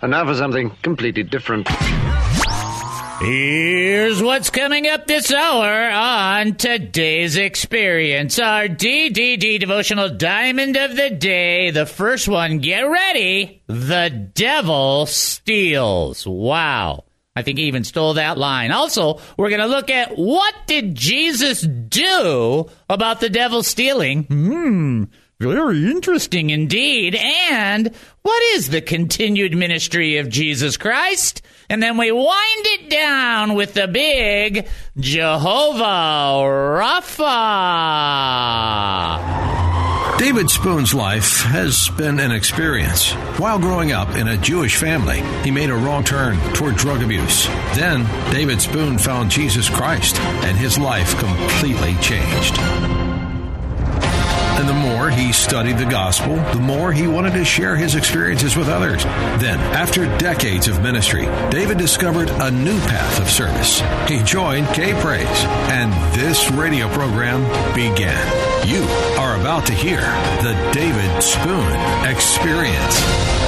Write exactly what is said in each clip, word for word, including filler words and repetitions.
And now for something completely different. Here's what's coming up this hour on Today's Experience, our D D D devotional diamond of the day. The first one, get ready, the devil steals. Wow. I think he even stole that line. Also, we're going to look at what did Jesus do about the devil stealing? Hmm, very interesting indeed. And what is the continued ministry of Jesus Christ? And then we wind it down with the big Jehovah Rapha. David Spoon's life has been an experience. While growing up in a Jewish family, he made a wrong turn toward drug abuse. Then, David Spoon found Jesus Christ, and his life completely changed. And the more he studied the gospel, the more he wanted to share his experiences with others. Then, after decades of ministry, David discovered a new path of service. He joined K-Praise, and this radio program began. You are about to hear the David Spoon Experience.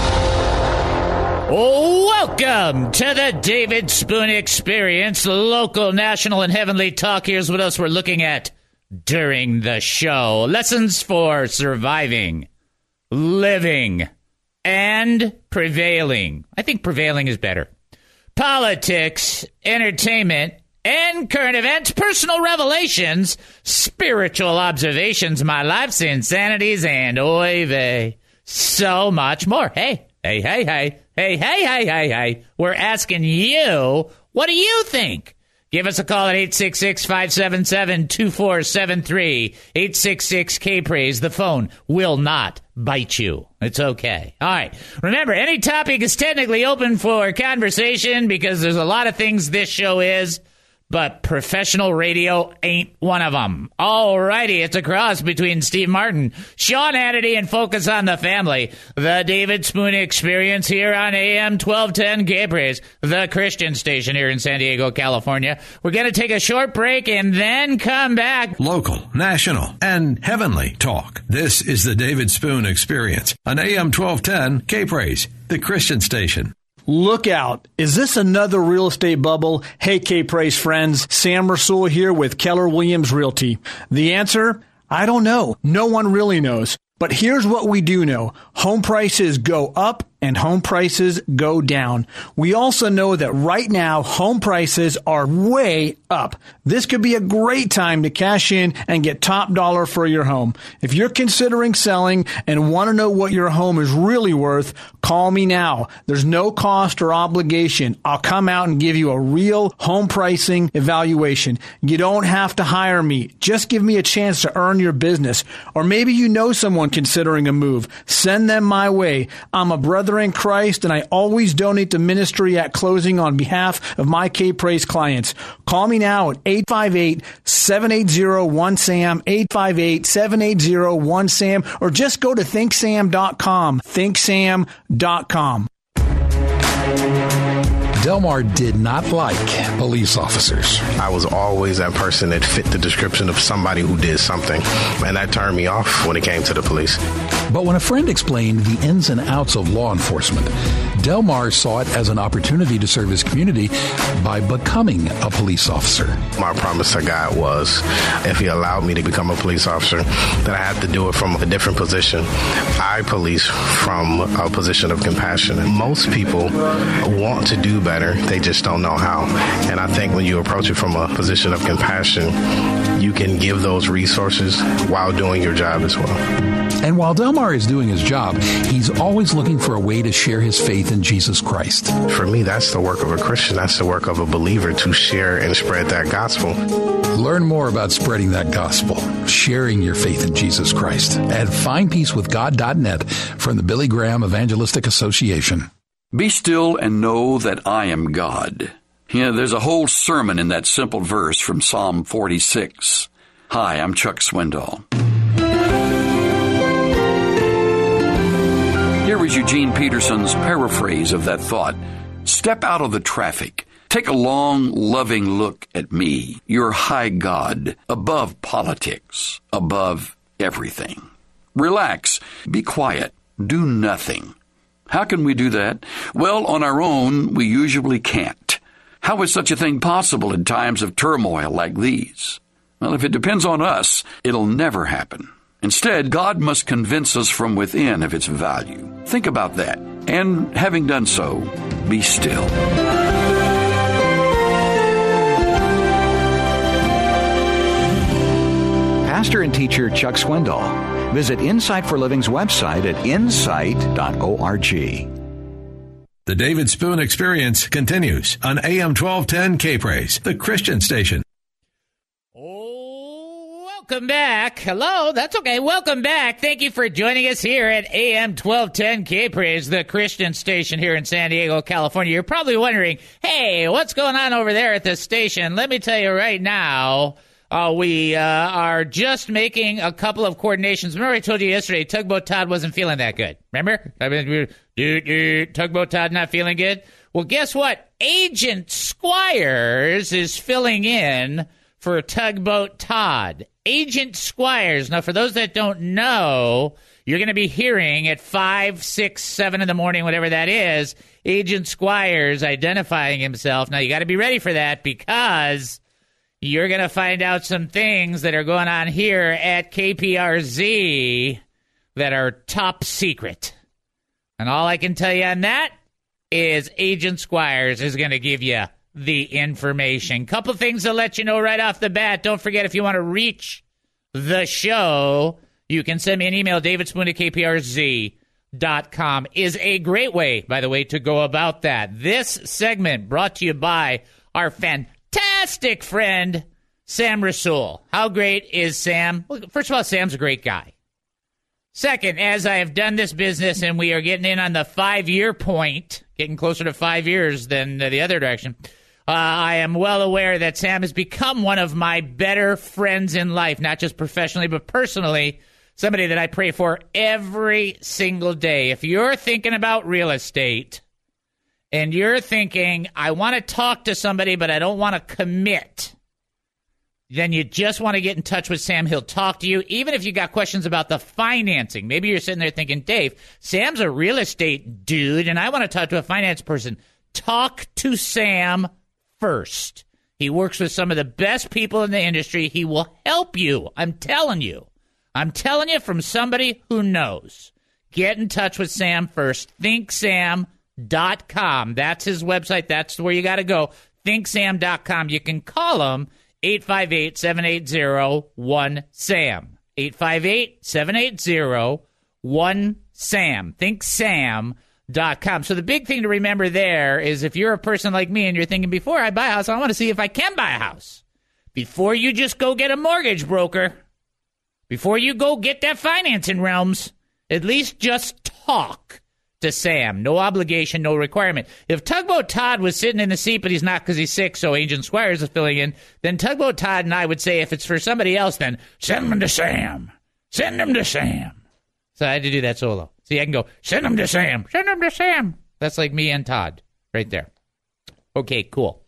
Welcome to the David Spoon Experience, local, national, and heavenly talk. Here's what else we're looking at during the show. Lessons for surviving, living, and prevailing. I think prevailing is better. Politics, entertainment, and current events, personal revelations, spiritual observations, my life's insanities, and oy vey, so much more. Hey, hey, hey, hey, hey, hey, hey, hey, hey. We're asking you, what do you think? Give us a call at eight six six, five seven seven, two four seven three, eight six six, K-Praise. The phone will not bite you. It's okay. All right. Remember, any topic is technically open for conversation because there's a lot of things this show is, but professional radio ain't one of them. All righty. It's a cross between Steve Martin, Sean Hannity, and Focus on the Family. The David Spoon Experience here on A M twelve ten K-Praise, the Christian station here in San Diego, California. We're going to take a short break and then come back. Local, national, and heavenly talk. This is the David Spoon Experience on A M twelve ten K-Praise, the Christian station. Look out. Is this another real estate bubble? Hey, K-Praise friends. Sam Rasul here with Keller Williams Realty. The answer? I don't know. No one really knows. But here's what we do know. Home prices go up and home prices go down. We also know that right now, home prices are way up. This could be a great time to cash in and get top dollar for your home. If you're considering selling and want to know what your home is really worth, call me now. There's no cost or obligation. I'll come out and give you a real home pricing evaluation. You don't have to hire me. Just give me a chance to earn your business. Or maybe you know someone considering a move. Send them my way. I'm a brother in Christ, and I always donate to ministry at closing on behalf of my K-Praise clients. Call me now at eight five eight, seven eight zero, one S A M, eight five eight, seven eight zero, one S A M, or just go to think sam dot com, think sam dot com. Delmar did not like police officers. I was always that person that fit the description of somebody who did something, and that turned me off when it came to the police. But when a friend explained the ins and outs of law enforcement, Delmar saw it as an opportunity to serve his community by becoming a police officer. My promise to God was, if he allowed me to become a police officer, that I had to do it from a different position. I police from a position of compassion. And most people want to do better, they just don't know how. And I think when you approach it from a position of compassion, you can give those resources while doing your job as well. And while Delmar is doing his job, he's always looking for a way to share his faith in Jesus Christ. For me, that's the work of a Christian. That's the work of a believer, to share and spread that gospel. Learn more about spreading that gospel, sharing your faith in Jesus Christ at find peace with god dot net from the Billy Graham Evangelistic Association. Be still and know that I am God. You know, there's a whole sermon in that simple verse from Psalm forty-six. Hi, I'm Chuck Swindoll. Here is Eugene Peterson's paraphrase of that thought. Step out of the traffic. Take a long, loving look at me, your high God, above politics, above everything. Relax. Be quiet. Do nothing. How can we do that? Well, on our own, we usually can't. How is such a thing possible in times of turmoil like these? Well, if it depends on us, it'll never happen. Instead, God must convince us from within of its value. Think about that. And having done so, be still. Pastor and teacher Chuck Swindoll. Visit Insight for Living's website at insight dot org. The David Spoon Experience continues on A M twelve ten K-Praise, the Christian station. Oh, welcome back. Hello, that's okay. Welcome back. Thank you for joining us here at A M twelve ten K-Praise, the Christian station here in San Diego, California. You're probably wondering, hey, what's going on over there at the station? Let me tell you right now. Uh, we uh, are just making a couple of coordinations. Remember I told you yesterday, Tugboat Todd wasn't feeling that good. Remember? I mean, dude, dude, Tugboat Todd not feeling good? Well, guess what? Agent Squires is filling in for Tugboat Todd. Agent Squires. Now, for those that don't know, you're going to be hearing at five, six, seven in the morning, whatever that is, Agent Squires identifying himself. Now, you got to be ready for that because you're going to find out some things that are going on here at K P R Z that are top secret. And all I can tell you on that is Agent Squires is going to give you the information. Couple things to let you know right off the bat. Don't forget, if you want to reach the show, you can send me an email. David Spoon at K P R Z dot com is a great way, by the way, to go about that. This segment brought to you by our fantastic Fantastic friend, Sam Rasool. How great is Sam? Well, first of all, Sam's a great guy. Second, as I have done this business and we are getting in on the five-year point, getting closer to five years than the other direction, uh, I am well aware that Sam has become one of my better friends in life, not just professionally, but personally, somebody that I pray for every single day. If you're thinking about real estate, and you're thinking, I want to talk to somebody, but I don't want to commit, then you just want to get in touch with Sam. He'll talk to you, even if you got questions about the financing. Maybe you're sitting there thinking, Dave, Sam's a real estate dude, and I want to talk to a finance person. Talk to Sam first. He works with some of the best people in the industry. He will help you. I'm telling you. I'm telling you from somebody who knows. Get in touch with Sam first. Think Sam. Dot com. That's his website. That's where you got to go. think sam dot com. You can call him eight five eight, seven eight zero, one SAM. eight five eight, seven eight zero, one SAM. think sam dot com. So the big thing to remember there is if you're a person like me and you're thinking, before I buy a house, I want to see if I can buy a house. Before you just go get a mortgage broker, before you go get that financing realms, at least just talk to Sam. No obligation, no requirement. If Tugboat Todd was sitting in the seat, but he's not because he's sick, so Agent Squires is filling in, then Tugboat Todd and I would say, if it's for somebody else, then send them to Sam. Send them to Sam. So I had to do that solo. See, I can go, send them to Sam. Send them to Sam. That's like me and Todd right there. Okay, cool.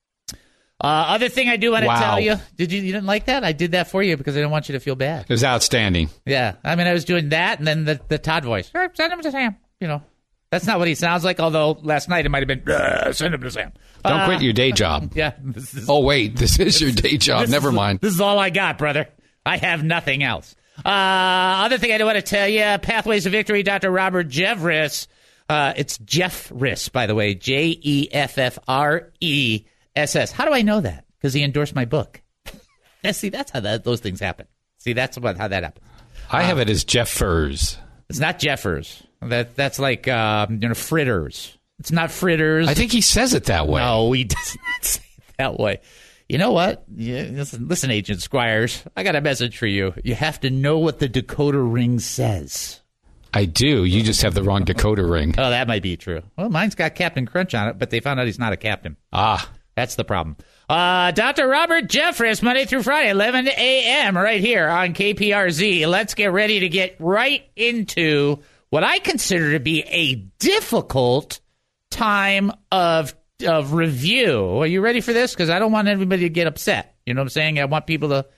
Uh, other thing I do want to wow. tell you, did you, you didn't like that? I did that for you because I didn't want you to feel bad. It was outstanding. Yeah. I mean, I was doing that and then the, the Todd voice. Send them to Sam. You know, that's not what he sounds like, although last night it might have been, send him to Sam. Don't uh, quit your day job. Yeah. This is, oh, wait, this is your day job. Never is, mind. This is all I got, brother. I have nothing else. Uh, other thing I do want to tell you, Pathways of Victory, Doctor Robert Jeffress. Uh, it's Jeffress, by the way, J E F F R E S S. How do I know that? Because he endorsed my book. See, that's how that, those things happen. See, that's what, how that happens. I uh, have it as Jeffers. It's not Jeffers. That That's like, uh, you know, fritters. It's not fritters. I think he says it that way. No, he does not say it that way. You know what? Yeah, listen, listen, Agent Squires, I got a message for you. You have to know what the decoder ring says. I do. You just have the wrong decoder ring. Oh, that might be true. Well, mine's got Captain Crunch on it, but they found out he's not a captain. Ah. That's the problem. Uh, Doctor Robert Jeffress, Monday through Friday, eleven a.m. right here on K P R Z. Let's get ready to get right into what I consider to be a difficult time of of review. Are you ready for this? Because I don't want everybody to get upset. You know what I'm saying? I want people to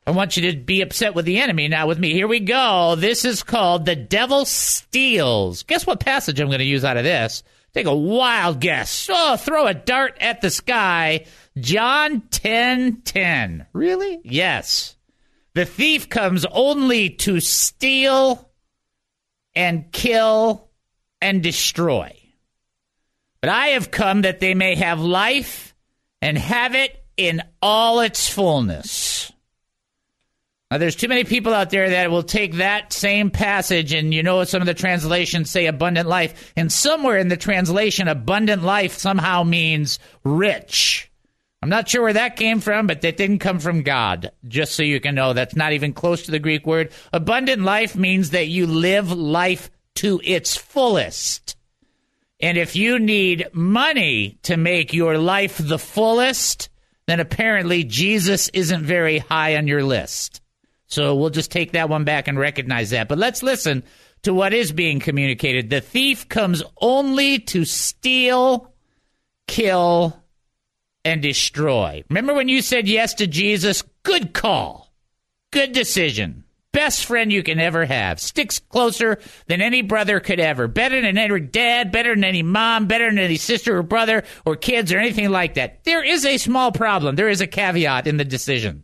I want you to be upset with the enemy. Now with me, here we go. This is called The Devil Steals. Guess what passage I'm going to use out of this? Take a wild guess. Oh, throw a dart at the sky. John ten ten. Really? Yes. The thief comes only to steal and kill and destroy. But I have come that they may have life and have it in all its fullness. Now, there's too many people out there that will take that same passage, and you know some of the translations say abundant life, and somewhere in the translation, abundant life somehow means rich. I'm not sure where that came from, but that didn't come from God, just so you can know. That's not even close to the Greek word. Abundant life means that you live life to its fullest. And if you need money to make your life the fullest, then apparently Jesus isn't very high on your list. So we'll just take that one back and recognize that. But let's listen to what is being communicated. The thief comes only to steal, kill, and destroy. Remember when you said yes to Jesus? Good call. Good decision. Best friend you can ever have. Sticks closer than any brother could ever. Better than any dad, better than any mom, better than any sister or brother or kids or anything like that. There is a small problem. There is a caveat in the decision.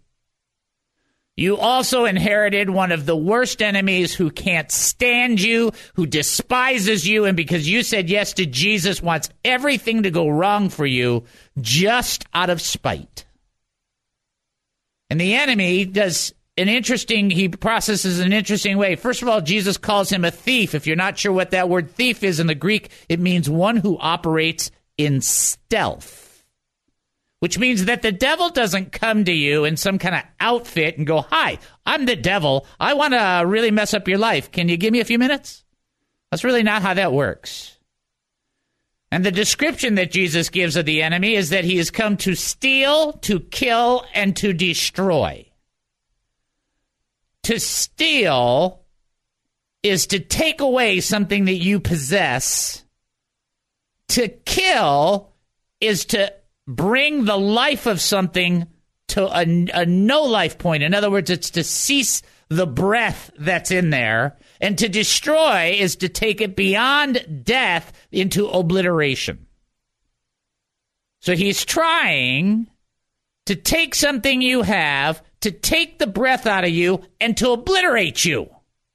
You also inherited one of the worst enemies who can't stand you, who despises you, and because you said yes to Jesus, wants everything to go wrong for you just out of spite. And the enemy does an interesting, he processes an interesting way. First of all, Jesus calls him a thief. If you're not sure what that word thief is in the Greek, it means one who operates in stealth. Which means that the devil doesn't come to you in some kind of outfit and go, hi, I'm the devil. I want to really mess up your life. Can you give me a few minutes? That's really not how that works. And the description that Jesus gives of the enemy is that he has come to steal, to kill, and to destroy. To steal is to take away something that you possess. To kill is to bring the life of something to a, a no-life point. In other words, it's to cease the breath that's in there. And to destroy is to take it beyond death into obliteration. So he's trying to take something you have, to take the breath out of you, and to obliterate you.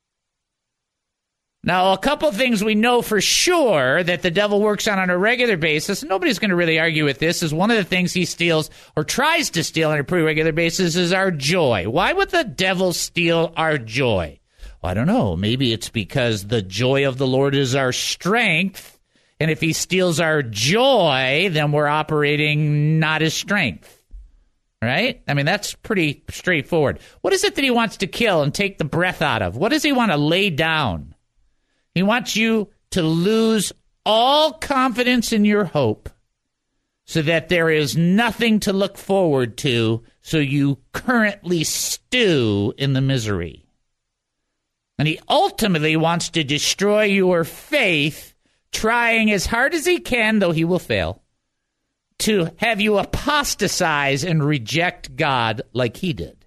Now, a couple things we know for sure that the devil works on on a regular basis, and nobody's going to really argue with this, is one of the things he steals or tries to steal on a pretty regular basis is our joy. Why would the devil steal our joy? Well, I don't know. Maybe it's because the joy of the Lord is our strength, and if he steals our joy, then we're operating not as strength. Right? I mean, that's pretty straightforward. What is it that he wants to kill and take the breath out of? What does he want to lay down? He wants you to lose all confidence in your hope so that there is nothing to look forward to, so you currently stew in the misery. And he ultimately wants to destroy your faith, trying as hard as he can, though he will fail, to have you apostatize and reject God like he did.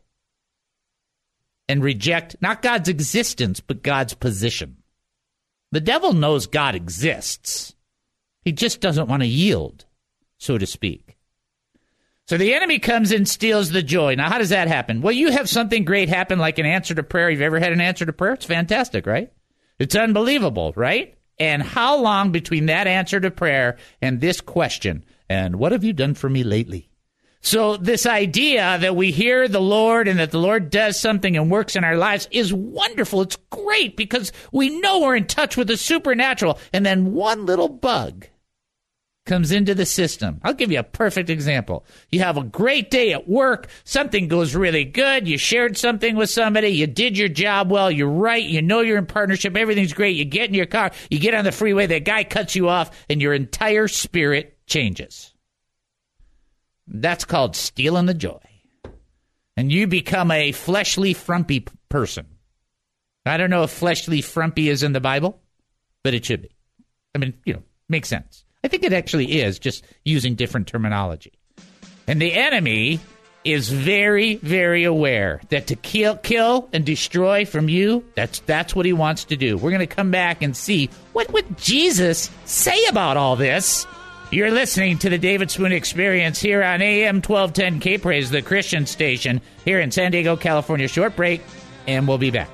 And reject not God's existence, but God's position. The devil knows God exists. He just doesn't want to yield, so to speak. So the enemy comes and steals the joy. Now, how does that happen? Well, you have something great happen, like an answer to prayer. You've ever had an answer to prayer? It's fantastic, right? It's unbelievable, right? And how long between that answer to prayer and this question, and what have you done for me lately? So this idea that we hear the Lord and that the Lord does something and works in our lives is wonderful. It's great because we know we're in touch with the supernatural. And then one little bug comes into the system. I'll give you a perfect example. You have a great day at work. Something goes really good. You shared something with somebody. You did your job well. You're right. You know you're in partnership. Everything's great. You get in your car. You get on the freeway. That guy cuts you off, and your entire spirit changes. That's called stealing the joy. And you become a fleshly, frumpy person. I don't know if fleshly, frumpy is in the Bible, but it should be. I mean, you know, makes sense. I think it actually is, just using different terminology. And the enemy is very, very aware that to kill, kill and destroy from you, that's that's what he wants to do. We're going to come back and see what would Jesus say about all this. You're listening to the David Spoon Experience here on A M twelve ten K-Praise, the Christian station here in San Diego, California. Short break, and we'll be back.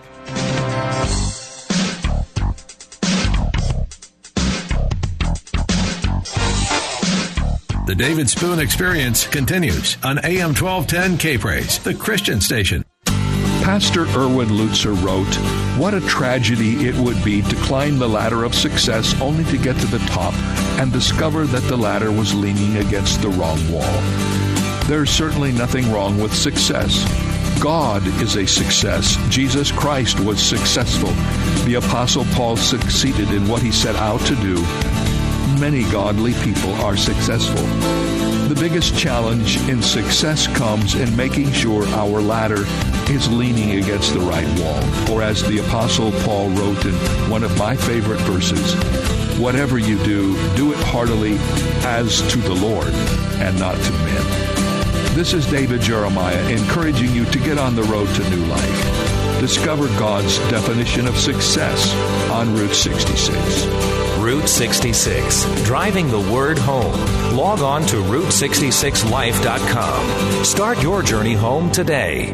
The David Spoon Experience continues on A M twelve ten K-Praise, the Christian station. Pastor Erwin Lutzer wrote, "What a tragedy it would be to climb the ladder of success only to get to the top and discover that the ladder was leaning against the wrong wall. There's certainly nothing wrong with success. God is a success. Jesus Christ was successful. The Apostle Paul succeeded in what he set out to do. Many godly people are successful. The biggest challenge in success comes in making sure our ladder is leaning against the right wall. Or as the Apostle Paul wrote in one of my favorite verses, whatever you do, do it heartily as to the Lord and not to men." This is David Jeremiah encouraging you to get on the road to new life. Discover God's definition of success on Route sixty-six. Route sixty-six, driving the word home. Log on to route sixty-six life dot com. Start your journey home today.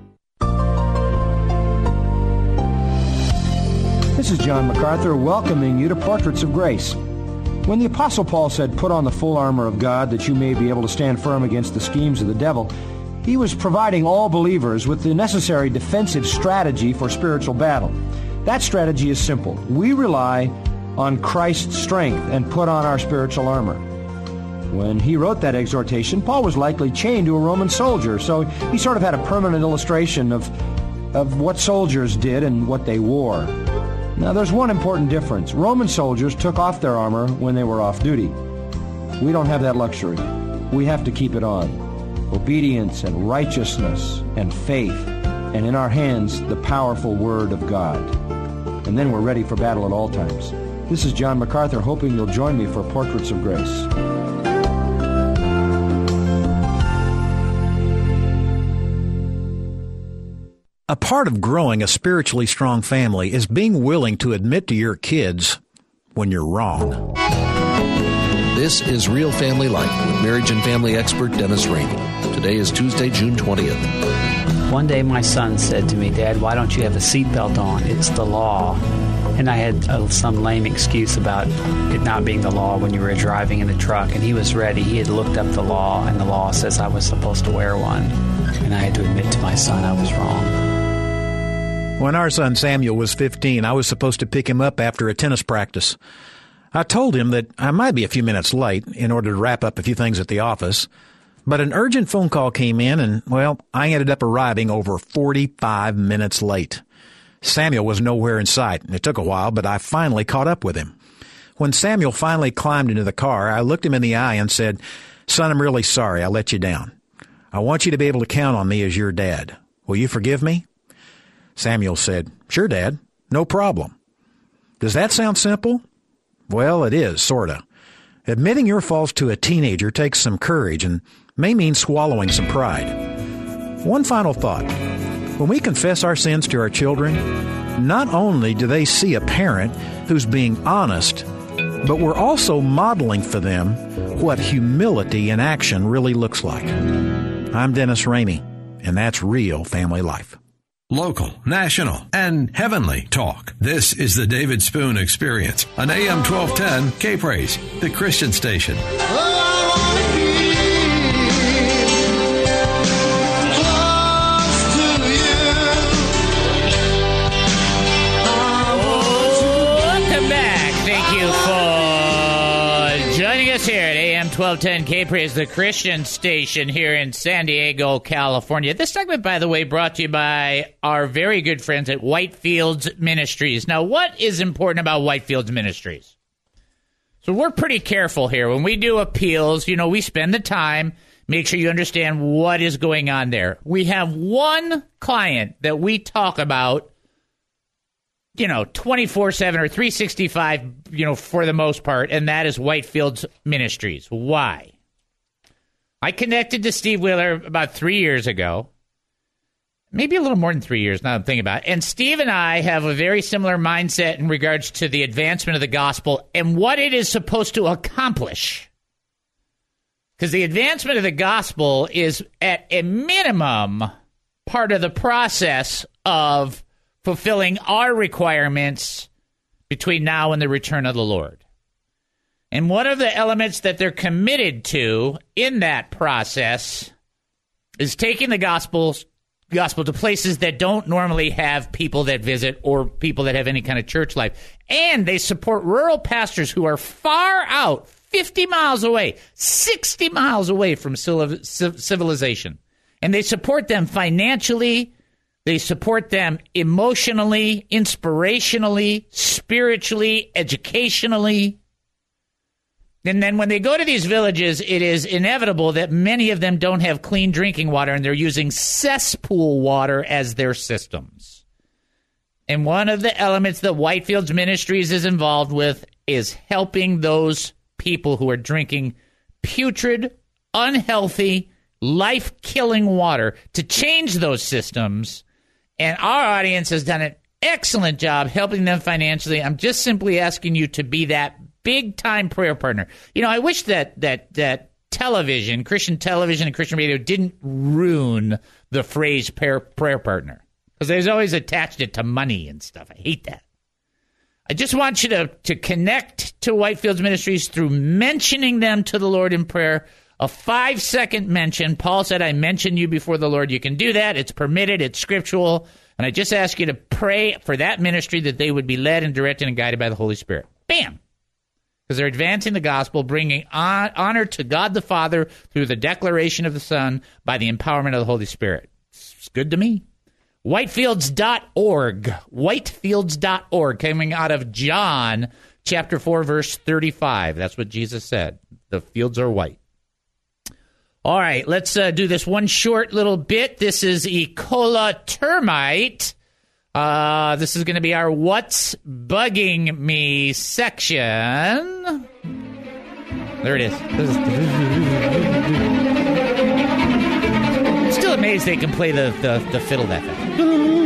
This is John MacArthur welcoming you to Portraits of Grace. When the Apostle Paul said, "Put on the full armor of God that you may be able to stand firm against the schemes of the devil," he was providing all believers with the necessary defensive strategy for spiritual battle. That strategy is simple. We rely on Christ's strength and put on our spiritual armor. When he wrote that exhortation, Paul was likely chained to a Roman soldier, so he sort of had a permanent illustration of, of what soldiers did and what they wore. Now, there's one important difference. Roman soldiers took off their armor when they were off duty. We don't have that luxury. We have to keep it on. Obedience and righteousness and faith, and in our hands, the powerful Word of God. And then we're ready for battle at all times. This is John MacArthur, hoping you'll join me for Portraits of Grace. A part of growing a spiritually strong family is being willing to admit to your kids when you're wrong. This is Real Family Life with marriage and family expert Dennis Rainey. Today is Tuesday, June twentieth. One day my son said to me, "Dad, why don't you have a seatbelt on? It's the law." And I had uh, some lame excuse about it not being the law when you were driving in the truck. And he was ready. He had looked up the law, and the law says I was supposed to wear one. And I had to admit to my son I was wrong. When our son Samuel was fifteen, I was supposed to pick him up after a tennis practice. I told him that I might be a few minutes late in order to wrap up a few things at the office. But an urgent phone call came in, and, well, I ended up arriving over forty-five minutes late. Samuel was nowhere in sight. It took a while, but I finally caught up with him. When Samuel finally climbed into the car, I looked him in the eye and said, "Son, I'm really sorry I let you down. I want you to be able to count on me as your dad. Will you forgive me?" Samuel said, "Sure, Dad. No problem." Does that sound simple? Well, it is, sorta. Admitting your faults to a teenager takes some courage and may mean swallowing some pride. One final thought. When we confess our sins to our children, not only do they see a parent who's being honest, but we're also modeling for them what humility in action really looks like. I'm Dennis Rainey, and that's Real Family Life. Local, national, and heavenly talk. This is the David Spoon Experience on A M twelve ten K-Praise, the Christian station. Here at A M twelve ten K-Praise, the Christian station here in San Diego, California. This segment, by the way, brought to you by our very good friends at Whitefields Ministries. Now, what is important about Whitefields Ministries? So we're pretty careful here. When we do appeals, you know, we spend the time, make sure you understand what is going on there. We have one client that we talk about, you know, twenty-four seven or three sixty-five, you know, for the most part, and that is Whitefields Ministries. Why? I connected to Steve Wheeler about three years ago. Maybe a little more than three years now I'm thinking about it. And Steve and I have a very similar mindset in regards to the advancement of the gospel and what it is supposed to accomplish. Because the advancement of the gospel is, at a minimum, part of the process of fulfilling our requirements between now and the return of the Lord. And one of the elements that they're committed to in that process is taking the gospel gospel to places that don't normally have people that visit or people that have any kind of church life. And they support rural pastors who are far out, fifty miles away, sixty miles away from civilization. And they support them financially. They support them emotionally, inspirationally, spiritually, educationally. And then when they go to these villages, it is inevitable that many of them don't have clean drinking water, and they're using cesspool water as their systems. And one of the elements that Whitefields Ministries is involved with is helping those people who are drinking putrid, unhealthy, life-killing water to change those systems. And our audience has done an excellent job helping them financially. I'm just simply asking you to be that big-time prayer partner. You know, I wish that that that television, Christian television and Christian radio didn't ruin the phrase prayer, prayer partner. Because they've always attached it to money and stuff. I hate that. I just want you to, to connect to Whitefields Ministries through mentioning them to the Lord in prayer. A five-second mention. Paul said, I mentioned you before the Lord. You can do that. It's permitted. It's scriptural. And I just ask you to pray for that ministry that they would be led and directed and guided by the Holy Spirit. Bam! Because they're advancing the gospel, bringing on, honor to God the Father through the declaration of the Son by the empowerment of the Holy Spirit. It's good to me. Whitefields dot org. Whitefields dot org, coming out of John chapter four, verse thirty-five. That's what Jesus said. The fields are white. All right, let's uh, do this one short little bit. This is E. coli termite. Uh, this is going to be our What's Bugging Me section. There it is. This is I'm still amazed they can play the, the, the fiddle that fast.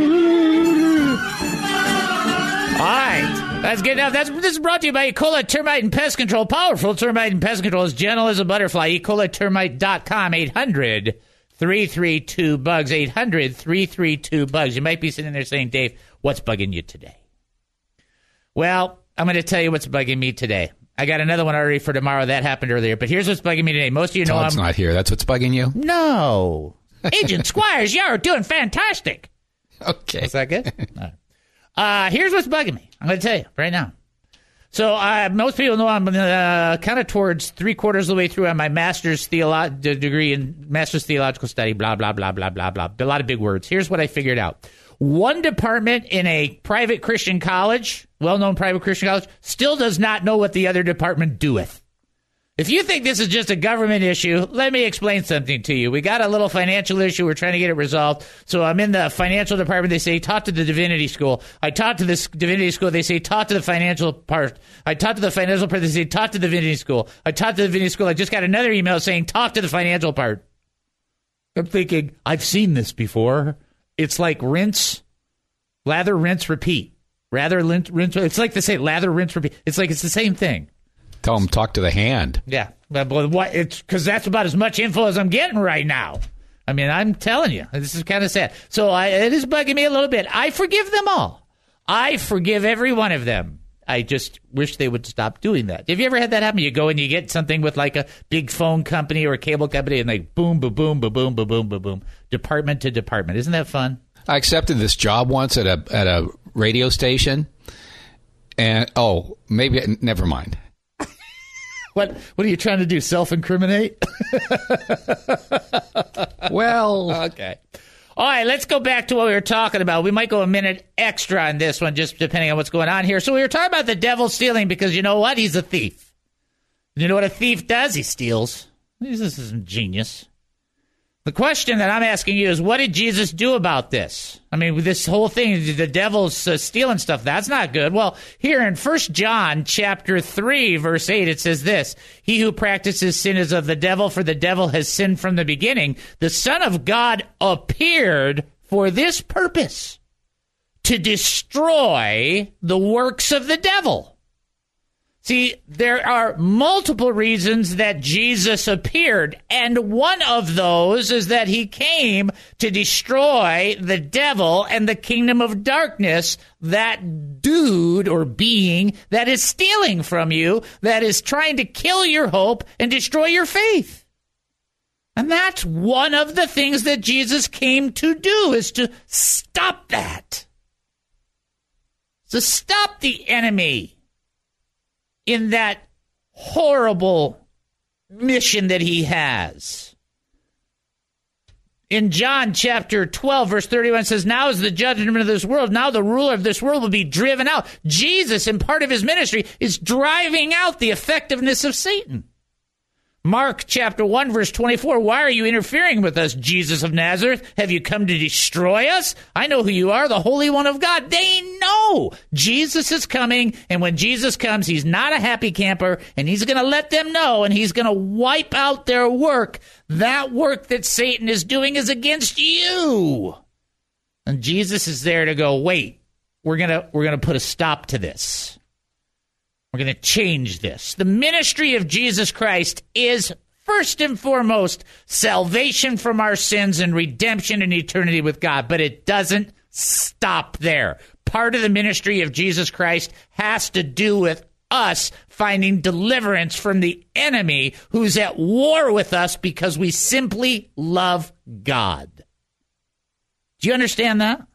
All right, that's good enough. That's, this is brought to you by E. coli Termite and Pest Control. Powerful termite and pest control, as gentle as a butterfly. E. coli termite dot com, eight hundred three three two bugs, eight hundred three three two bugs. You might be sitting there saying, Dave, what's bugging you today? Well, I'm going to tell you what's bugging me today. I got another one already for tomorrow. That happened earlier. But here's what's bugging me today. Most of you know Todd's I'm not here. That's what's bugging you? No. Agent Squires, you're doing fantastic. Okay. Is that good? All right. Uh, here's what's bugging me. I'm going to tell you right now. So uh, most people know I'm uh, kind of towards three quarters of the way through on my master's theolo- degree in master's theological study, blah, blah, blah, blah, blah, blah. A lot of big words. Here's what I figured out. One department in a private Christian college, well-known private Christian college, still does not know what the other department doeth. If you think this is just a government issue, let me explain something to you. We got a little financial issue. We're trying to get it resolved. So I'm in the financial department. They say, talk to the divinity school. I talk to this divinity school. They say, talk to the financial part. I talk to the financial part. They say, talk to the divinity school. I talk to the divinity school. I just got another email saying, talk to the financial part. I'm thinking, I've seen this before. It's like rinse, lather, rinse, repeat. Rather, rinse, rinse. It's like they say, lather, rinse, repeat. It's like it's the same thing. Tell them talk to the hand. Yeah, but what? It's because that's about as much info as I'm getting right now. I mean, I'm telling you, this is kind of sad. So I, it is bugging me a little bit. I forgive them all. I forgive every one of them. I just wish they would stop doing that. Have you ever had that happen? You go and you get something with like a big phone company or a cable company, and like boom, boom, boom, boom, boom, boom, boom, boom, boom, department to department. Isn't that fun? I accepted this job once at a at a radio station, and oh, maybe never mind. What what are you trying to do? Self-incriminate? Well, okay. All right, let's go back to what we were talking about. We might go a minute extra on this one, just depending on what's going on here. So we were talking about the devil stealing because you know what? He's a thief. You know what a thief does? He steals. This is genius. The question that I'm asking you is, what did Jesus do about this? I mean, this whole thing, the devil's uh, stealing stuff, that's not good. Well, here in First John chapter three, verse eight, it says this: he who practices sin is of the devil, for the devil has sinned from the beginning. The Son of God appeared for this purpose, to destroy the works of the devil. See, there are multiple reasons that Jesus appeared, and one of those is that he came to destroy the devil and the kingdom of darkness, that dude or being that is stealing from you, that is trying to kill your hope and destroy your faith. And that's one of the things that Jesus came to do, is to stop that. To stop the enemy in that horrible mission that he has. In John chapter twelve, verse thirty-one says, now is the judgment of this world. Now the ruler of this world will be driven out. Jesus, in part of his ministry, is driving out the effectiveness of Satan. Mark chapter one, verse twenty-four, why are you interfering with us, Jesus of Nazareth? Have you come to destroy us? I know who you are, the Holy One of God. They know Jesus is coming, and when Jesus comes, he's not a happy camper, and he's going to let them know, and he's going to wipe out their work. That work that Satan is doing is against you. And Jesus is there to go, wait, we're going to we're going to put a stop to this. We're going to change this. The ministry of Jesus Christ is first and foremost salvation from our sins and redemption and eternity with God, but it doesn't stop there. Part of the ministry of Jesus Christ has to do with us finding deliverance from the enemy who's at war with us because we simply love God. Do you understand that?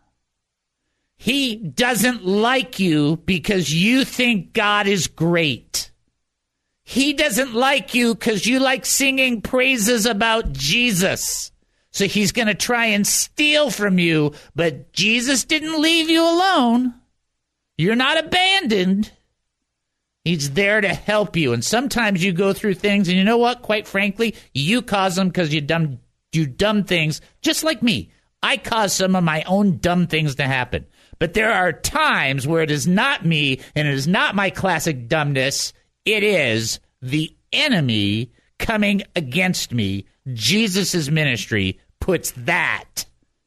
He doesn't like you because you think God is great. He doesn't like you because you like singing praises about Jesus. So he's going to try and steal from you, but Jesus didn't leave you alone. You're not abandoned. He's there to help you. And sometimes you go through things, and you know what? Quite frankly, you cause them because you dumb, do dumb things, just like me. I cause some of my own dumb things to happen. But there are times where it is not me, and it is not my classic dumbness. It is the enemy coming against me. Jesus' ministry puts that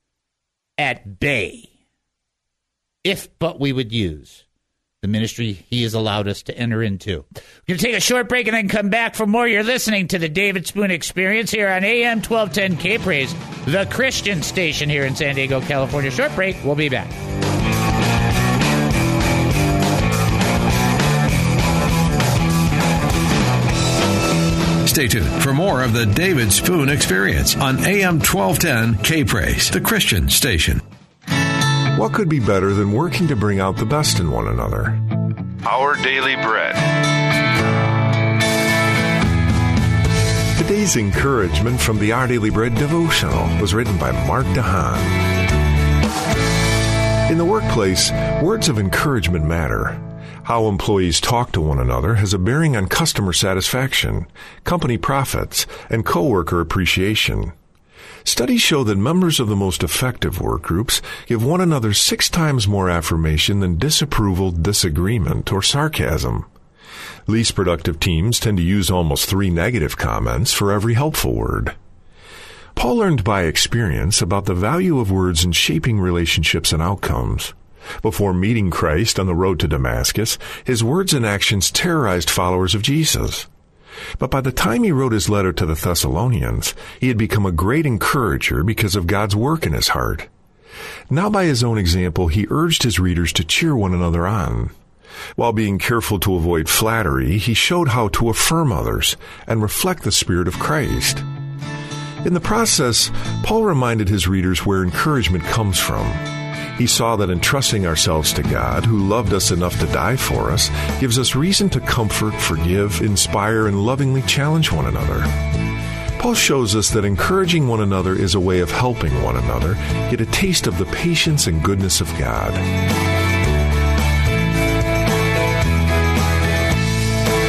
at bay. If but we would use the ministry he has allowed us to enter into. We're going to take a short break and then come back for more. You're listening to the David Spoon Experience here on A M twelve ten K-Praise, the Christian station here in San Diego, California. Short break. We'll be back. Stay tuned for more of the David Spoon Experience on A M twelve ten K-Praise, the Christian station. What could be better than working to bring out the best in one another? Our Daily Bread. Today's encouragement from the Our Daily Bread devotional was written by Mark DeHaan. In the workplace, words of encouragement matter. How employees talk to one another has a bearing on customer satisfaction, company profits, and coworker appreciation. Studies show that members of the most effective work groups give one another six times more affirmation than disapproval, disagreement, or sarcasm. Least productive teams tend to use almost three negative comments for every helpful word. Paul learned by experience about the value of words in shaping relationships and outcomes. Before meeting Christ on the road to Damascus, his words and actions terrorized followers of Jesus. But by the time he wrote his letter to the Thessalonians, he had become a great encourager because of God's work in his heart. Now by his own example, he urged his readers to cheer one another on. While being careful to avoid flattery, he showed how to affirm others and reflect the Spirit of Christ. In the process, Paul reminded his readers where encouragement comes from. He saw that entrusting ourselves to God, who loved us enough to die for us, gives us reason to comfort, forgive, inspire, and lovingly challenge one another. Paul shows us that encouraging one another is a way of helping one another get a taste of the patience and goodness of God.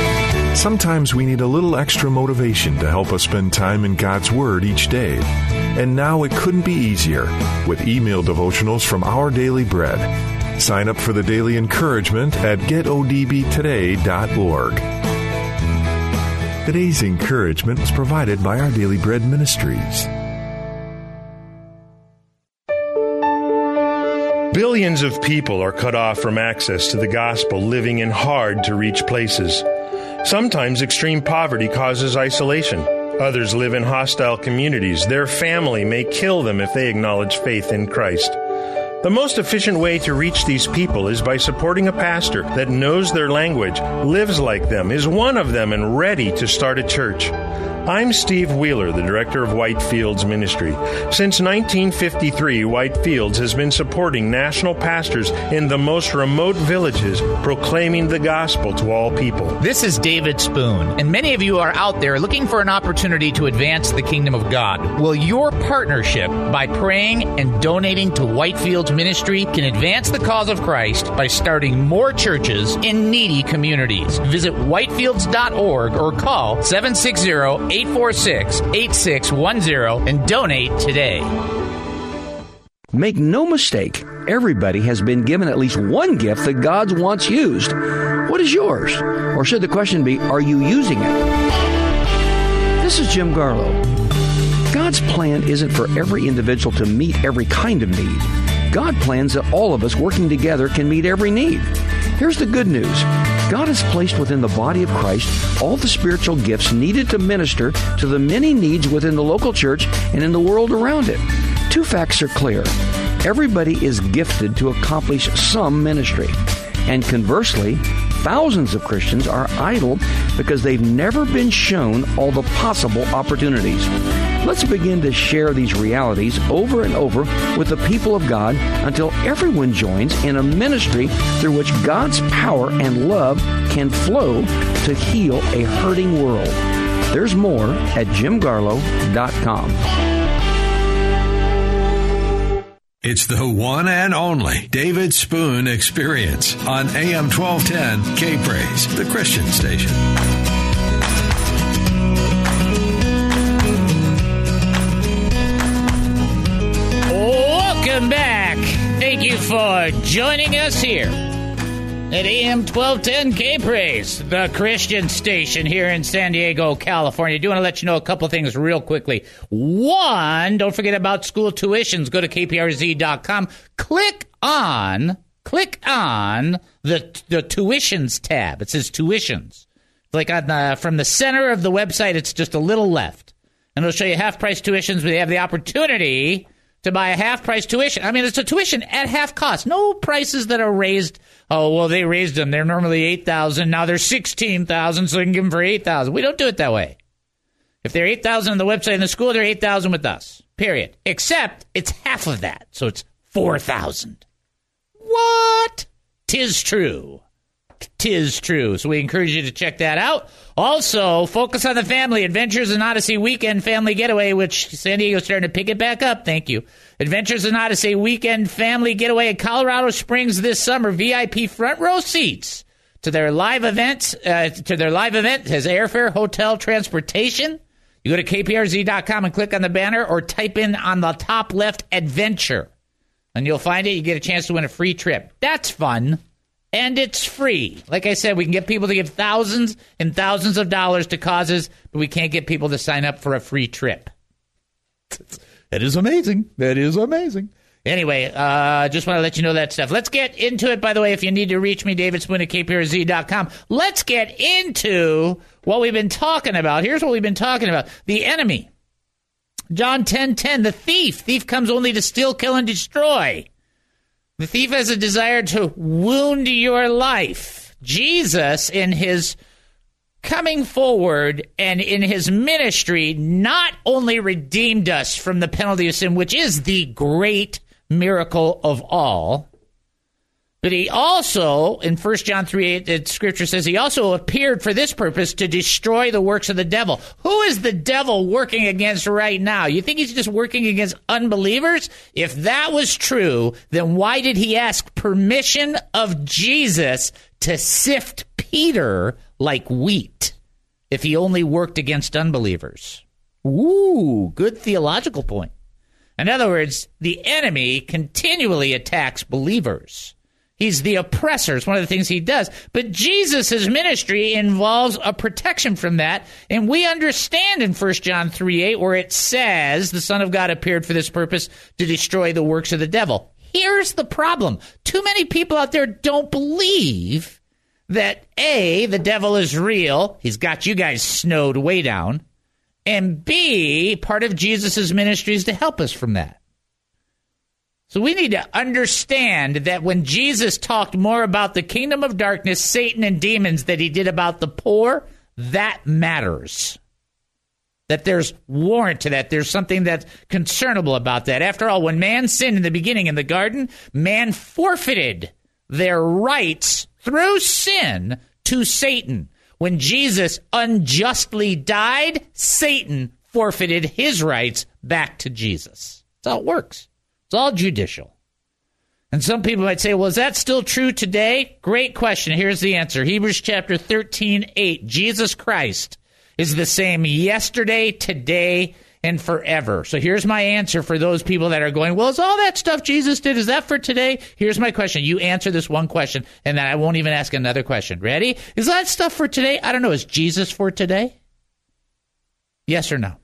Sometimes we need a little extra motivation to help us spend time in God's Word each day. And now it couldn't be easier with email devotionals from Our Daily Bread. Sign up for the daily encouragement at get o d b today dot org. Today's encouragement was provided by Our Daily Bread Ministries. Billions of people are cut off from access to the gospel, living in hard-to-reach places. Sometimes extreme poverty causes isolation. Others live in hostile communities. Their family may kill them if they acknowledge faith in Christ. The most efficient way to reach these people is by supporting a pastor that knows their language, lives like them, is one of them, and ready to start a church. I'm Steve Wheeler, the director of Whitefields Ministry. Since nineteen fifty-three, Whitefields has been supporting national pastors in the most remote villages, proclaiming the gospel to all people. This is David Spoon, and many of you are out there looking for an opportunity to advance the kingdom of God. Well, your partnership by praying and donating to Whitefields Ministry can advance the cause of Christ by starting more churches in needy communities. Visit whitefields dot org or call seven six zero, eight four six, eight six one zero and donate today. Make no mistake, everybody has been given at least one gift that God wants used. What is yours? Or should the question be, are you using it? This is Jim Garlow. God's plan isn't for every individual to meet every kind of need. God plans that all of us working together can meet every need. Here's the good news. God has placed within the body of Christ all the spiritual gifts needed to minister to the many needs within the local church and in the world around it. Two facts are clear. Everybody is gifted to accomplish some ministry. And conversely, thousands of Christians are idle because they've never been shown all the possible opportunities. Let's begin to share these realities over and over with the people of God until everyone joins in a ministry through which God's power and love can flow to heal a hurting world. There's more at jim garlow dot com. It's the one and only David Spoon Experience on A M twelve ten K-Praise, the Christian station. Welcome back. Thank you for joining us here at A M twelve ten K-Praise, the Christian station here in San Diego, California. I do want to let you know a couple things real quickly. One, don't forget about school tuitions. Go to k p r z dot com. Click on, click on the the tuitions tab. It says tuitions. Like on the, from the center of the website, it's just a little left. And it'll show you half-price tuitions where you have the opportunity to buy a half-price tuition. I mean, it's a tuition at half cost. No prices that are raised. Oh, well, they raised them. They're normally eight thousand dollars. Now they're sixteen thousand dollars, so we can give them for eight thousand dollars. We don't do it that way. If they're eight thousand dollars on the website in the school, they're eight thousand dollars with us, period. Except it's half of that, so it's four thousand dollars. What? Tis true. Tis true. So we encourage you to check that out. Also, Focus on the Family, Adventures in Odyssey Weekend Family Getaway, which San Diego's starting to pick it back up. Thank you. Adventures in Odyssey Weekend Family Getaway at Colorado Springs this summer. V I P front row seats to their live events. Uh, to their live event has airfare, hotel, transportation. You go to k p r z dot com and click on the banner or type in on the top left adventure. And you'll find it. You get a chance to win a free trip. That's fun. And it's free. Like I said, we can get people to give thousands and thousands of dollars to causes, but we can't get people to sign up for a free trip. That is amazing. That is amazing. Anyway, uh, just want to let you know that stuff. Let's get into it. By the way, if you need to reach me, David Spoon at k p r z dot com. Let's get into what we've been talking about. Here's what we've been talking about. The enemy. John ten ten, the thief. Thief comes only to steal, kill, and destroy. The thief has a desire to wound your life. Jesus, in his coming forward and in his ministry, not only redeemed us from the penalty of sin, which is the great miracle of all, but he also, in First John three eight, the scripture says, he also appeared for this purpose, to destroy the works of the devil. Who is the devil working against right now? You think he's just working against unbelievers? If that was true, then why did he ask permission of Jesus to sift Peter like wheat if he only worked against unbelievers? Ooh, good theological point. In other words, the enemy continually attacks believers. He's the oppressor. It's one of the things he does. But Jesus' ministry involves a protection from that. And we understand in First John three eight where it says the Son of God appeared for this purpose, to destroy the works of the devil. Here's the problem. Too many people out there don't believe that, A, the devil is real. He's got you guys snowed way down. And B, part of Jesus' ministry is to help us from that. So we need to understand that when Jesus talked more about the kingdom of darkness, Satan, and demons than he did about the poor, that matters. That there's warrant to that. There's something that's concernable about that. After all, when man sinned in the beginning in the garden, man forfeited their rights through sin to Satan. When Jesus unjustly died, Satan forfeited his rights back to Jesus. That's how it works. It's all judicial. And some people might say, well, is that still true today? Great question. Here's the answer. Hebrews chapter thirteen eight. Jesus Christ is the same yesterday, today, and forever. So here's my answer for those people that are going, well, is all that stuff Jesus did, is that for today? Here's my question. You answer this one question, and then I won't even ask another question. Ready? Is that stuff for today? I don't know. Is Jesus for today? Yes or no?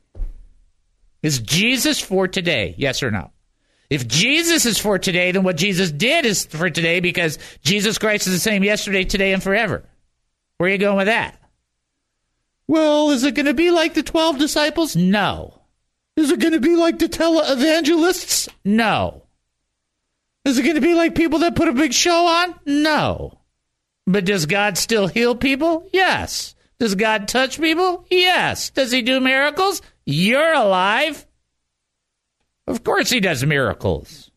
Is Jesus for today? Yes or no? If Jesus is for today, then what Jesus did is for today, because Jesus Christ is the same yesterday, today, and forever. Where are you going with that? Well, is it going to be like the twelve disciples? No. Is it going to be like the televangelists? No. Is it going to be like people that put a big show on? No. But does God still heal people? Yes. Does God touch people? Yes. Does he do miracles? You're alive. Of course he does miracles.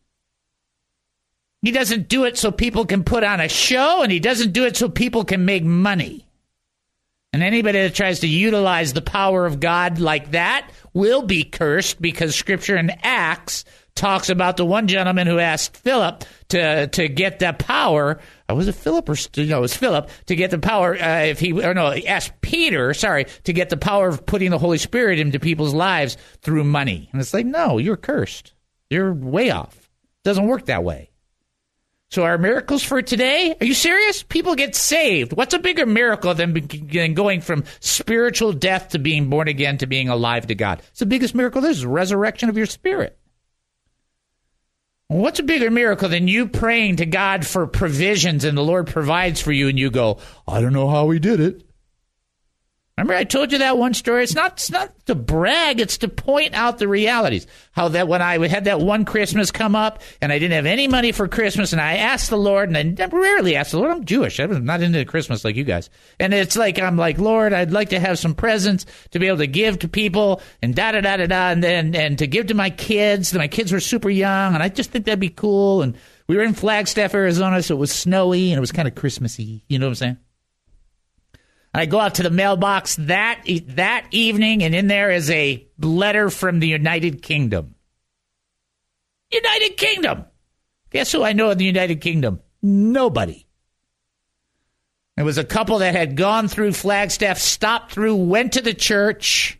He doesn't do it so people can put on a show, and he doesn't do it so people can make money. And anybody that tries to utilize the power of God like that will be cursed, because Scripture in Acts talks about the one gentleman who asked Philip to to get the power. Uh, was it Philip or no? It was Philip to get the power. Uh, if he or no, he asked Peter, sorry, to get the power of putting the Holy Spirit into people's lives through money. And it's like, no, you're cursed. You're way off. It doesn't work that way. So are miracles for today? Are you serious? People get saved. What's a bigger miracle than, than going from spiritual death to being born again to being alive to God? It's the biggest miracle. This is the resurrection of your spirit. What's a bigger miracle than you praying to God for provisions and the Lord provides for you and you go, I don't know how he did it. Remember I told you that one story? It's not, it's not to brag. It's to point out the realities. How that when I had that one Christmas come up and I didn't have any money for Christmas, and I asked the Lord, and I rarely asked the Lord. I'm Jewish. I'm not into Christmas like you guys. And it's like, I'm like, Lord, I'd like to have some presents to be able to give to people and da-da-da-da-da, and then and to give to my kids. My kids were super young, and I just think that'd be cool. And we were in Flagstaff, Arizona, so it was snowy, and it was kind of Christmassy. You know what I'm saying? I go out to the mailbox that that evening, and in there is a letter from the United Kingdom. United Kingdom! Guess who I know in the United Kingdom? Nobody. It was a couple that had gone through Flagstaff, stopped through, went to the church,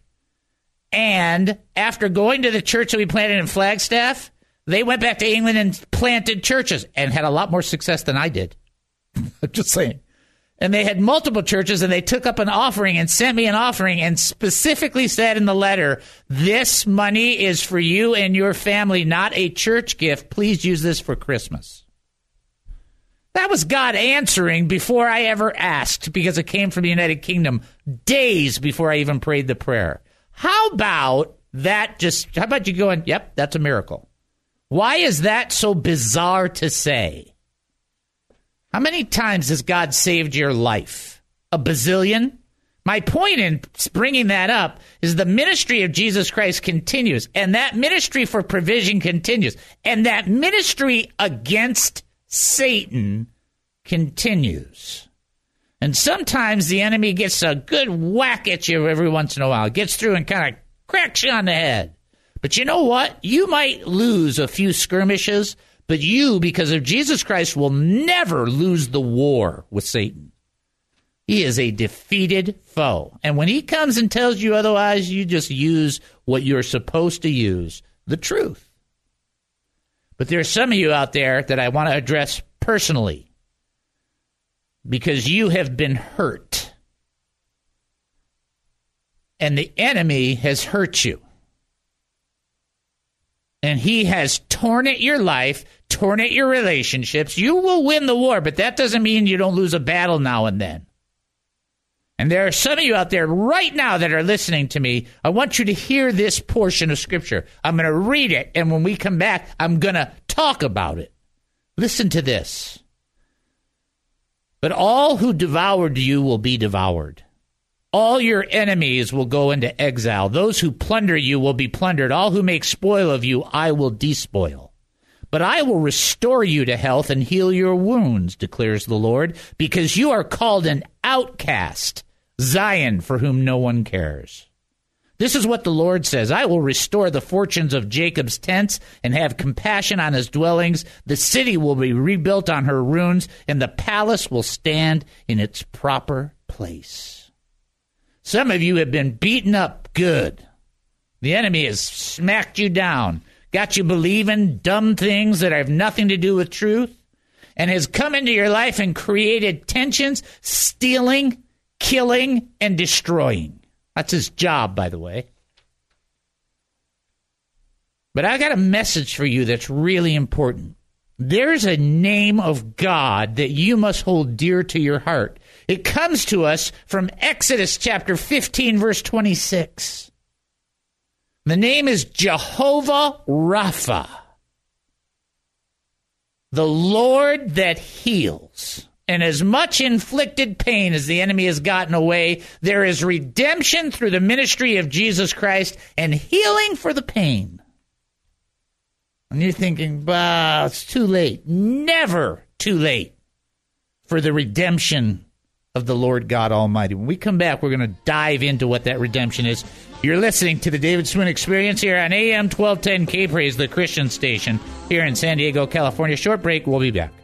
and after going to the church that we planted in Flagstaff, they went back to England and planted churches and had a lot more success than I did. I'm just saying. And they had multiple churches, and they took up an offering and sent me an offering and specifically said in the letter, this money is for you and your family, not a church gift. Please use this for Christmas. That was God answering before I ever asked, because it came from the United Kingdom days before I even prayed the prayer. How about that? Just how about you going, yep, that's a miracle. Why is that so bizarre to say? How many times has God saved your life? A bazillion? My point in bringing that up is the ministry of Jesus Christ continues, and that ministry for provision continues, and that ministry against Satan continues. And sometimes the enemy gets a good whack at you every once in a while. It gets through and kind of cracks you on the head. But you know what? You might lose a few skirmishes, but you, because of Jesus Christ, will never lose the war with Satan. He is a defeated foe. And when he comes and tells you otherwise, you just use what you're supposed to use, the truth. But there are some of you out there that I want to address personally because you have been hurt. And the enemy has hurt you. And he has torn at your life, torn at your relationships. You will win the war, but that doesn't mean you don't lose a battle now and then. And there are some of you out there right now that are listening to me. I want you to hear this portion of Scripture. I'm going to read it, and when we come back, I'm going to talk about it. Listen to this. But all who devoured you will be devoured. All your enemies will go into exile. Those who plunder you will be plundered. All who make spoil of you, I will despoil. But I will restore you to health and heal your wounds, declares the Lord, because you are called an outcast, Zion, for whom no one cares. This is what the Lord says. I will restore the fortunes of Jacob's tents and have compassion on his dwellings. The city will be rebuilt on her ruins, and the palace will stand in its proper place. Some of you have been beaten up good. The enemy has smacked you down, got you believing dumb things that have nothing to do with truth, and has come into your life and created tensions, stealing, killing, and destroying. That's his job, by the way. But I got a message for you that's really important. There's a name of God that you must hold dear to your heart. It comes to us from Exodus chapter fifteen, verse twenty-six. The name is Jehovah Rapha, the Lord that heals. And as much inflicted pain as the enemy has gotten away, there is redemption through the ministry of Jesus Christ and healing for the pain. And you're thinking, bah, it's too late. Never too late for the redemption of the Lord God Almighty. When we come back, we're going to dive into what that redemption is. You're listening to the David Spoon Experience here on A M twelve ten K-Praise, the Christian station here in San Diego, California. Short break. We'll be back.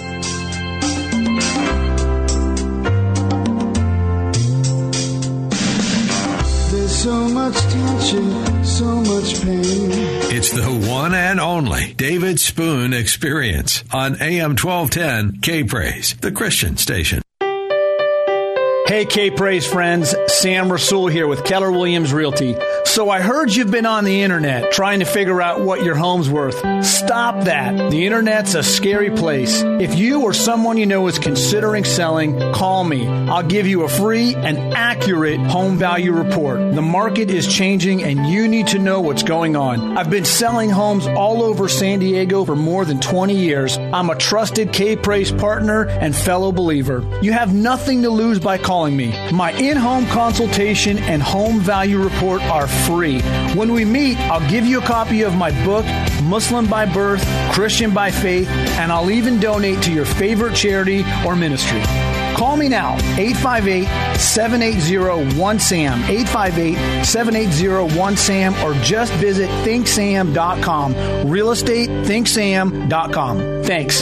There's so much tension, so much pain. It's the one and only David Spoon Experience on A M twelve ten K-Praise, the Christian station. Hey, K-Praise friends, Sam Rasul here with Keller Williams Realty. So I heard you've been on the internet trying to figure out what your home's worth. Stop that. The internet's a scary place. If you or someone you know is considering selling, call me. I'll give you a free and accurate home value report. The market is changing and you need to know what's going on. I've been selling homes all over San Diego for more than twenty years. I'm a trusted K-Praise partner and fellow believer. You have nothing to lose by calling me. My in-home consultation and home value report are free. When we meet, I'll give you a copy of my book, Muslim by Birth, Christian by Faith, and I'll even donate to your favorite charity or ministry. Call me now, eight five eight, seven eight zero, one S A M, eight five eight, seven eight zero, one S A M, or just visit think sam dot com, real estate think sam dot com. Thanks.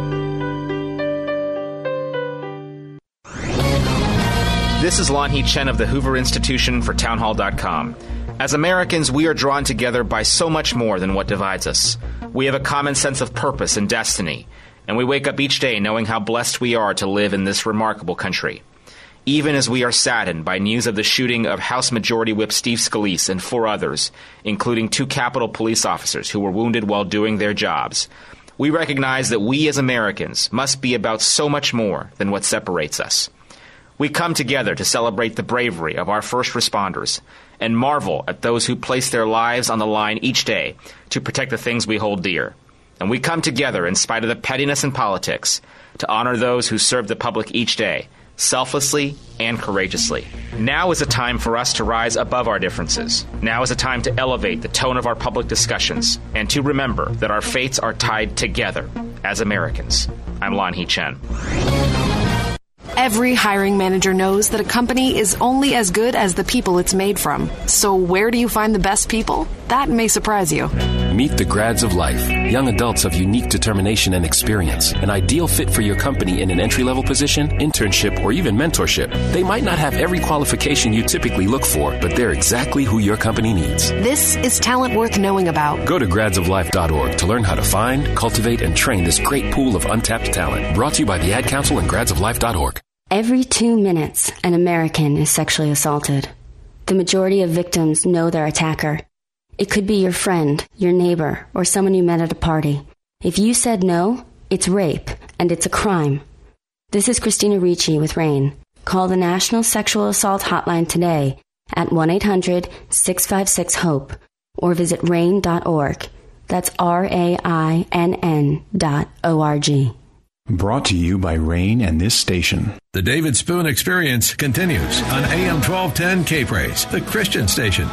This is Lanhee Chen of the Hoover Institution for townhall dot com. As Americans, we are drawn together by so much more than what divides us. We have a common sense of purpose and destiny, and we wake up each day knowing how blessed we are to live in this remarkable country. Even as we are saddened by news of the shooting of House Majority Whip Steve Scalise and four others, including two Capitol police officers who were wounded while doing their jobs, we recognize that we as Americans must be about so much more than what separates us. We come together to celebrate the bravery of our first responders and marvel at those who place their lives on the line each day to protect the things we hold dear. And we come together in spite of the pettiness in politics to honor those who serve the public each day, selflessly and courageously. Now is a time for us to rise above our differences. Now is a time to elevate the tone of our public discussions and to remember that our fates are tied together as Americans. I'm Lanhee Chen. Every hiring manager knows that a company is only as good as the people it's made from. So where do you find the best people? That may surprise you. Meet the grads of life. Young adults of unique determination and experience. An ideal fit for your company in an entry-level position, internship, or even mentorship. They might not have every qualification you typically look for, but they're exactly who your company needs. This is talent worth knowing about. Go to grads of life dot org to learn how to find, cultivate, and train this great pool of untapped talent. Brought to you by the Ad Council and grads of life dot org. Every two minutes, an American is sexually assaulted. The majority of victims know their attacker. It could be your friend, your neighbor, or someone you met at a party. If you said no, it's rape, and it's a crime. This is Christina Ricci with RAINN. Call the National Sexual Assault Hotline today at one eight hundred six five six HOPE or visit rainn dot org. That's R A I N N dot O R G. Brought to you by RAINN and this station. The David Spoon Experience continues on A M twelve ten K-Praise, the Christian station.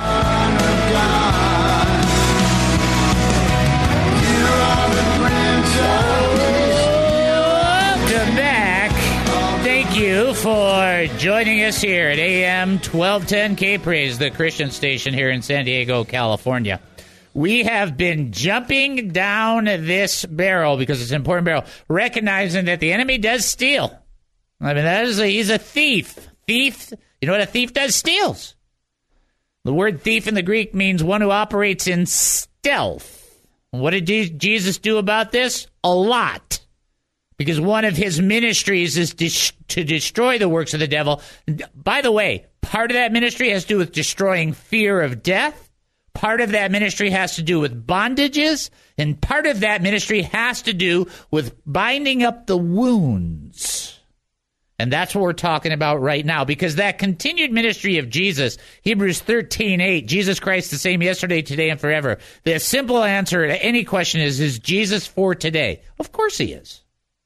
Welcome back. Thank you for joining us here at A M twelve ten K-Praise, the Christian station here in San Diego, California. We have been jumping down this barrel because it's an important barrel, recognizing that the enemy does steal. I mean, that is a, he's a thief. Thief, you know what a thief does? Steals. The word thief in the Greek means one who operates in stealth. What did Jesus do about this? A lot. Because one of his ministries is dis- to destroy the works of the devil. By the way, part of that ministry has to do with destroying fear of death. Part of that ministry has to do with bondages, and part of that ministry has to do with binding up the wounds. And that's what we're talking about right now, because that continued ministry of Jesus, Hebrews thirteen eight, Jesus Christ the same yesterday, today, and forever. The simple answer to any question is, is Jesus for today? Of course he is.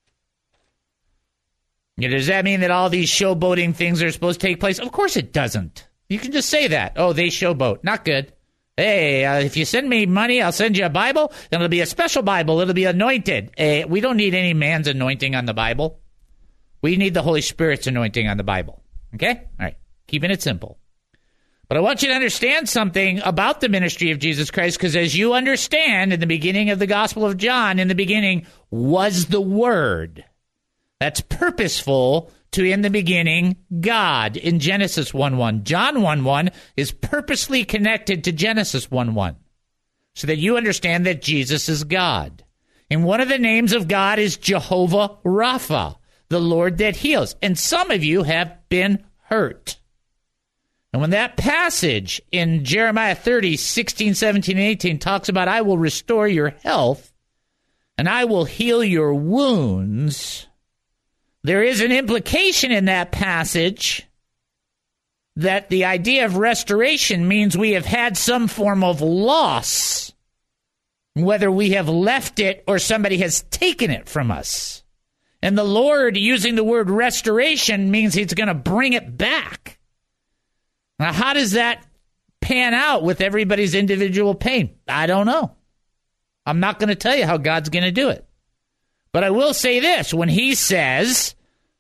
You know, does that mean that all these showboating things are supposed to take place? Of course it doesn't. You can just say that. Oh, they showboat. Not good. Hey, uh, if you send me money, I'll send you a Bible. And it'll be a special Bible. It'll be anointed. Uh, we don't need any man's anointing on the Bible. We need the Holy Spirit's anointing on the Bible. Okay? All right. Keeping it simple. But I want you to understand something about the ministry of Jesus Christ, because as you understand, in the beginning of the Gospel of John, in the beginning was the Word. That's purposeful to in the beginning, God, in Genesis one one. John one one is purposely connected to Genesis one one, so that you understand that Jesus is God. And one of the names of God is Jehovah Rapha, the Lord that heals. And some of you have been hurt. And when that passage in Jeremiah thirty, sixteen, seventeen, and eighteen talks about, I will restore your health and I will heal your wounds, there is an implication in that passage that the idea of restoration means we have had some form of loss, whether we have left it or somebody has taken it from us. And the Lord, using the word restoration, means he's going to bring it back. Now, how does that pan out with everybody's individual pain? I don't know. I'm not going to tell you how God's going to do it. But I will say this, when he says,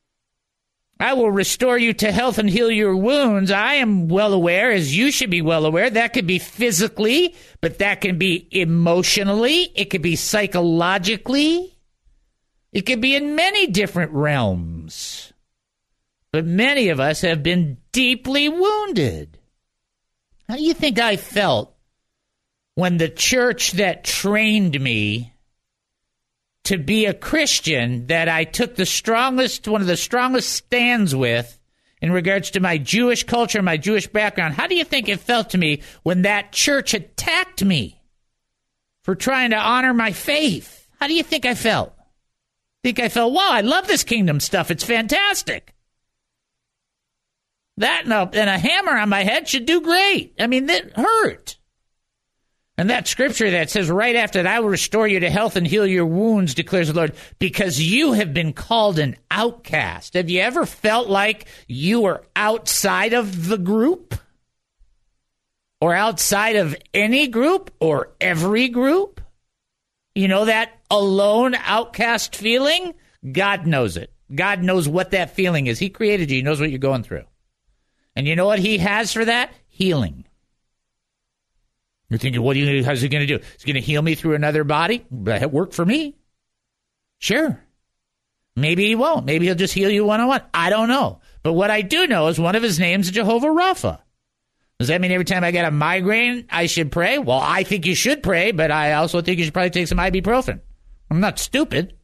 I will restore you to health and heal your wounds, I am well aware, as you should be well aware, that could be physically, but that can be emotionally, it could be psychologically, it could be in many different realms. But many of us have been deeply wounded. How do you think I felt when the church that trained me to be a Christian, that I took the strongest, one of the strongest stands with in regards to my Jewish culture, my Jewish background? How do you think it felt to me when that church attacked me for trying to honor my faith? How do you think I felt? I think I felt, wow, I love this kingdom stuff. It's fantastic. That and a, and a hammer on my head should do great. I mean, that hurt. And that scripture that says right after that, I will restore you to health and heal your wounds, declares the Lord, because you have been called an outcast. Have you ever felt like you were outside of the group? Or outside of any group or every group? You know that alone outcast feeling? God knows it. God knows what that feeling is. He created you. He knows what you're going through. And you know what he has for that? Healing. You're thinking, what are you, how's he going to do? He's going to heal me through another body? That worked for me. Sure. Maybe he won't. Maybe he'll just heal you one-on-one. I don't know. But what I do know is one of his names is Jehovah Rapha. Does that mean every time I get a migraine, I should pray? Well, I think you should pray, but I also think you should probably take some ibuprofen. I'm not stupid.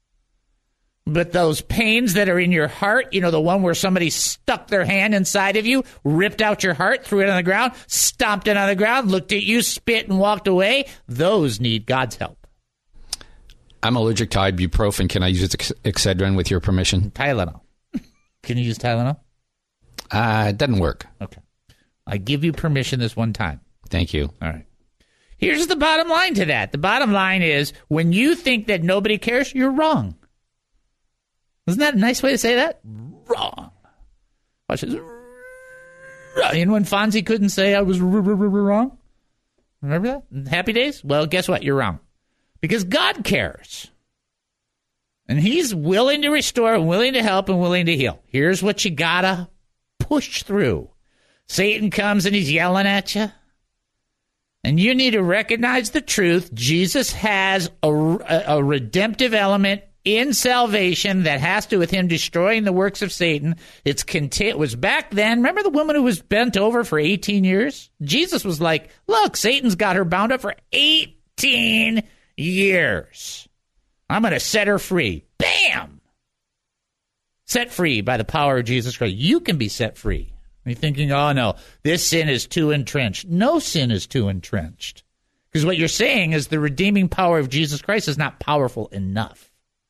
But those pains that are in your heart, you know, the one where somebody stuck their hand inside of you, ripped out your heart, threw it on the ground, stomped it on the ground, looked at you, spit, and walked away, those need God's help. I'm allergic to ibuprofen. Can I use Ex- Excedrin with your permission? Tylenol. Can you use Tylenol? Uh, it doesn't work. Okay. I give you permission this one time. Thank you. All right. Here's the bottom line to that. The bottom line is when you think that nobody cares, you're wrong. Isn't that a nice way to say that? Wrong. Watch this. And when Fonzie couldn't say I was wrong? Remember that? Happy Days? Well, guess what? You're wrong. Because God cares. And he's willing to restore, willing to help, and willing to heal. Here's what you gotta push through. Satan comes and he's yelling at you. And you need to recognize the truth. Jesus has a, a, a redemptive element in salvation that has to do with him destroying the works of Satan. It's conti- it was back then. Remember the woman who was bent over for eighteen years? Jesus was like, look, Satan's got her bound up for eighteen years. I'm going to set her free. Bam! Set free by the power of Jesus Christ. You can be set free. You're thinking, oh, no, this sin is too entrenched. No sin is too entrenched. Because what you're saying is the redeeming power of Jesus Christ is not powerful enough.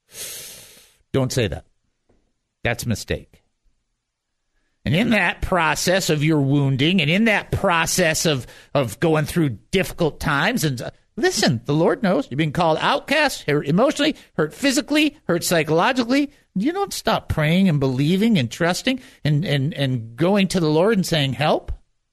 Don't say that. That's a mistake. And in that process of your wounding and in that process of, of going through difficult times, and uh, listen, the Lord knows you've been called outcast, hurt emotionally, hurt physically, hurt psychologically. You don't stop praying and believing and trusting and, and, and going to the Lord and saying, help.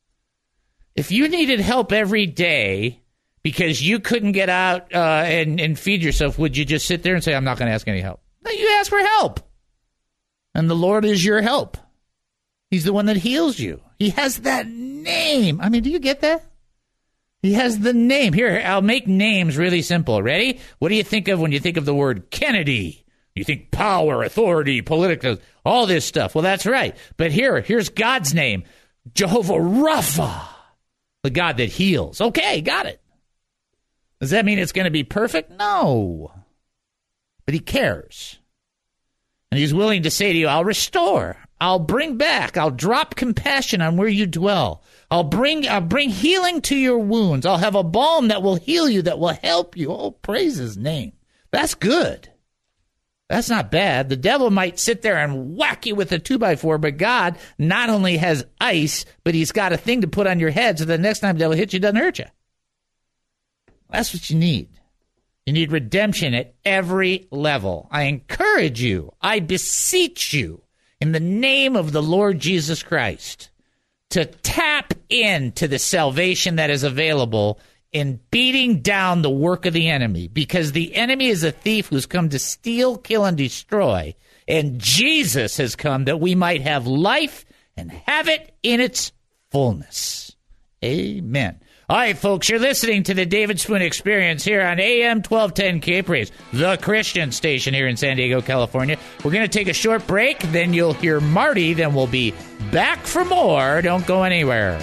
If you needed help every day because you couldn't get out uh, and, and feed yourself, would you just sit there and say, I'm not going to ask any help? No, you ask for help. And the Lord is your help. He's the one that heals you. He has that name. I mean, do you get that? He has the name. Here, I'll make names really simple. Ready? What do you think of when you think of the word Kennedy? You think power, authority, political, all this stuff. Well, that's right. But here, here's God's name. Jehovah Rapha, the God that heals. Okay, got it. Does that mean it's going to be perfect? No. But he cares. And he's willing to say to you, I'll restore. I'll bring back. I'll drop compassion on where you dwell. I'll bring I'll bring healing to your wounds. I'll have a balm that will heal you, that will help you. Oh, praise his name. That's good. That's not bad. The devil might sit there and whack you with a two by four, but God not only has ice, but he's got a thing to put on your head so the next time the devil hits you, it doesn't hurt you. That's what you need. You need redemption at every level. I encourage you, I beseech you, in the name of the Lord Jesus Christ, to tap into the salvation that is available in beating down the work of the enemy, because the enemy is a thief who's come to steal, kill, and destroy, and Jesus has come that we might have life and have it in its fullness. Amen. All right, folks, you're listening to the David Spoon Experience here on A M twelve ten K-Praise, the Christian station here in San Diego, California. We're going to take a short break, then you'll hear Marty, then we'll be back for more. Don't go anywhere.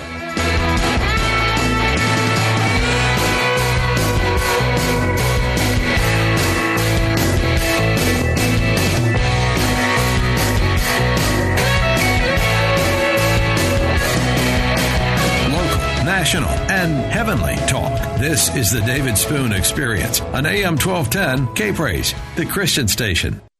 National and heavenly talk. This is the David Spoon Experience on A M twelve ten K-Praise, the Christian station.